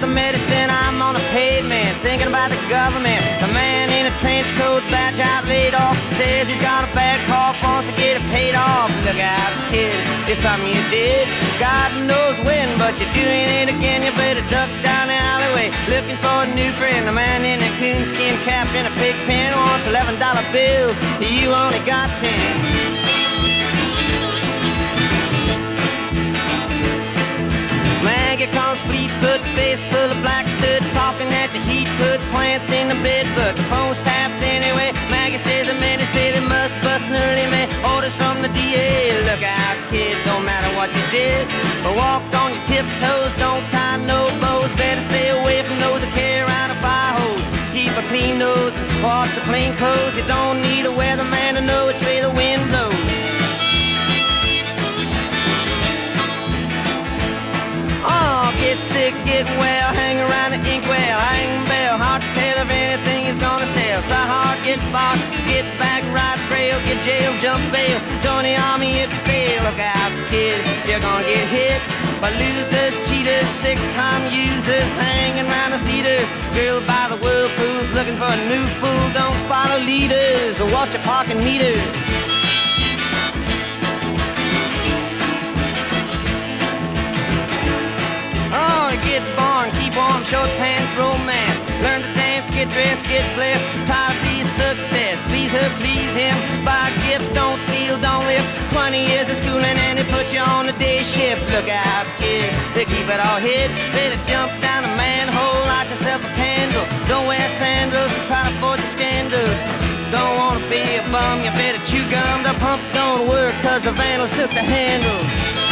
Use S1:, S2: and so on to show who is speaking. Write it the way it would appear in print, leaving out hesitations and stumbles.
S1: medicine, I'm on the pavement, thinking about the government. The man in a trench coat, badge out, laid off, says he's got a bad cough, wants to get it paid off. Look out, kid, it's something you did. God knows when, but you're doing it again. You better duck down the alleyway, looking for a new friend. The man in a coonskin cap and a pig pen wants $11 bills. You only got 10. Maggie comes Fleetfoot, face full of black soot, talking at the heat, put plants in the bed, but the phone's tapped anyway. Maggie says the men say they must bust an early man. Orders from the DA, look out kid, don't matter what you did, but walk on your tiptoes, don't tie no bows. Better stay away from those that carry around a fire hose. Keep a clean nose, wash the clean clothes. You don't need a weatherman to know which way the wind blows. Oh, get sick, get well, hang around the inkwell, hang bell, hard to tell if anything is gonna sell. Try hard, get bought, get back, ride rail, get jail, jump bail, join the army if you fail. Look out, kid, you're gonna get hit by losers, cheaters, six-time users, hanging around the theaters. Girl by the whirlpools, looking for a new fool. Don't follow leaders or watch your parking meters. Oh, get born, keep warm, short pants, romance. Learn to dance, get dressed, get blessed. Try to be a success, please her, please him. Buy gifts, don't steal, don't live. 20 years of schooling and they put you on the day shift. Look out, kid, they keep it all hid. Better jump down a manhole, light yourself a candle. Don't wear sandals and try to avoid the scandals. Don't wanna be a bum, you better chew gum. The pump don't work cause the vandals took the handle.